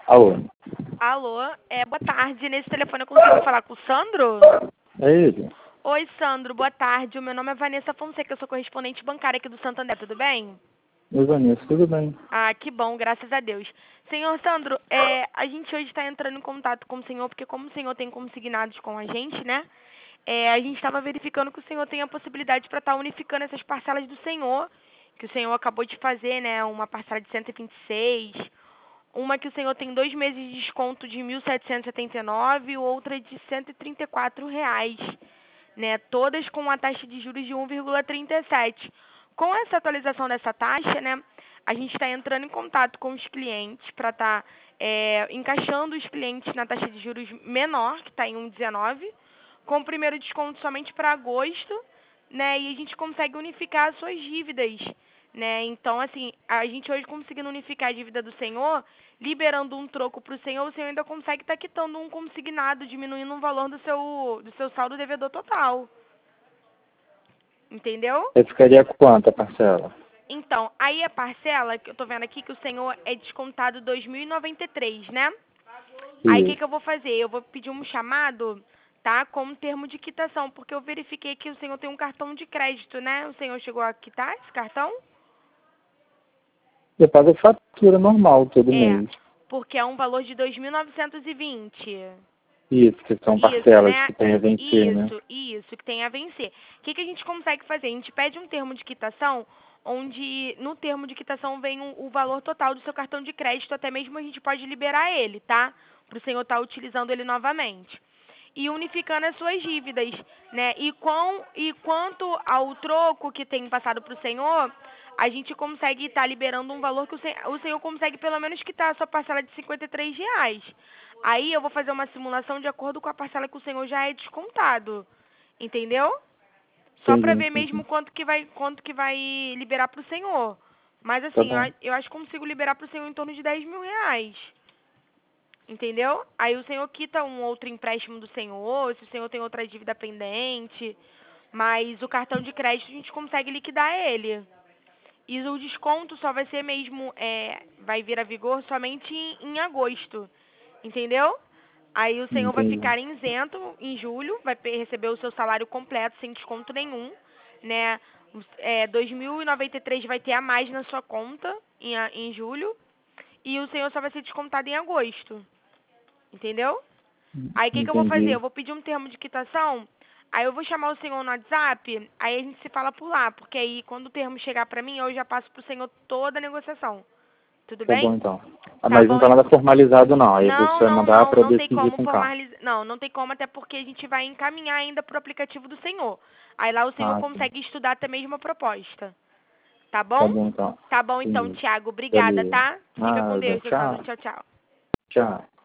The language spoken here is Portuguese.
Alô? Alô, boa tarde. Nesse telefone eu consigo falar com o Sandro? É ele? Oi, Sandro, boa tarde. O meu nome é Vanessa Fonseca, eu sou correspondente bancária aqui do Santander, tudo bem? Oi, Vanessa, tudo bem? Ah, que bom, graças a Deus. Senhor Sandro, a gente hoje está entrando em contato com o senhor, porque como o senhor tem consignados com a gente, né? A gente estava verificando que o senhor tem a possibilidade para estar unificando essas parcelas do senhor, que o senhor acabou de fazer, né? Uma parcela de 126, uma que o senhor tem 2 meses de desconto de 1.779 e outra de R$ 134, né? Todas com uma taxa de juros de 1,37. Com essa atualização dessa taxa, né? A gente está entrando em contato com os clientes para estar encaixando os clientes na taxa de juros menor, que está em 1,19, com o primeiro desconto somente para agosto, né? E a gente consegue unificar as suas dívidas, né? Então, assim, a gente hoje conseguindo unificar a dívida do senhor, liberando um troco para o senhor ainda consegue estar quitando um consignado, diminuindo o valor do seu saldo devedor total. Entendeu? Aí ficaria quanto a parcela? Então, aí a parcela, que eu tô vendo aqui, que o senhor é descontado 2.093, né? Aí o que Isso. eu vou fazer? Eu vou pedir um chamado, tá? Como termo de quitação, porque eu verifiquei que o senhor tem um cartão de crédito, né? O senhor chegou a quitar esse cartão? Eu pago a fatura normal todo É, mês. porque é um valor de 2.920. Isso, que são Isso, parcelas né? que tem a vencer, né? Isso, que tem a vencer. O que a gente consegue fazer? A gente pede um termo de quitação, onde no termo de quitação vem o valor total do seu cartão de crédito, até mesmo a gente pode liberar ele, tá? Para o senhor estar utilizando ele novamente. E unificando as suas dívidas, né? E quanto ao troco que tem passado para o senhor, a gente consegue estar liberando um valor que o senhor consegue pelo menos quitar a sua parcela de R$ 53. Aí eu vou fazer uma simulação de acordo com a parcela que o senhor já é descontado. Entendeu? Só para Entendi, ver entendi. mesmo quanto que vai liberar para o senhor. Mas Tá assim, bom. eu acho que consigo liberar para o senhor em torno de R$ 10.000. Entendeu? Aí o senhor quita um outro empréstimo do senhor, se o senhor tem outra dívida pendente. Mas o cartão de crédito a gente consegue liquidar ele. E o desconto só vai ser mesmo, vai vir a vigor somente em agosto. Entendeu? Aí o senhor vai Entendi. ficar isento em julho, vai receber o seu salário completo, sem desconto nenhum, né? 2.093 vai ter a mais na sua conta em julho, e o senhor só vai ser descontado em agosto. Entendeu? Aí o que eu vou fazer? Entendi. Eu vou pedir um termo de quitação, aí eu vou chamar o senhor no WhatsApp, aí a gente se fala por lá, porque aí quando o termo chegar pra mim, eu já passo pro senhor toda a negociação. Tudo Tá bom, bem? então. Ah, Tá mas não bom, tá nada formalizado, não. Aí não, você vai não, mandar não, pra eu não tem decidir como com calma. formalizar. Não, não tem como, até porque a gente vai encaminhar ainda pro aplicativo do senhor. Aí lá o senhor Ah, sim. consegue estudar até mesmo a proposta. Tá Tá bom? bom, então. Tá bom então, Entendi. Tiago. Obrigada, Beleza. tá? Fica com Nada. Deus, seu Sandro. Tchau. Tchau, tchau. Tchau.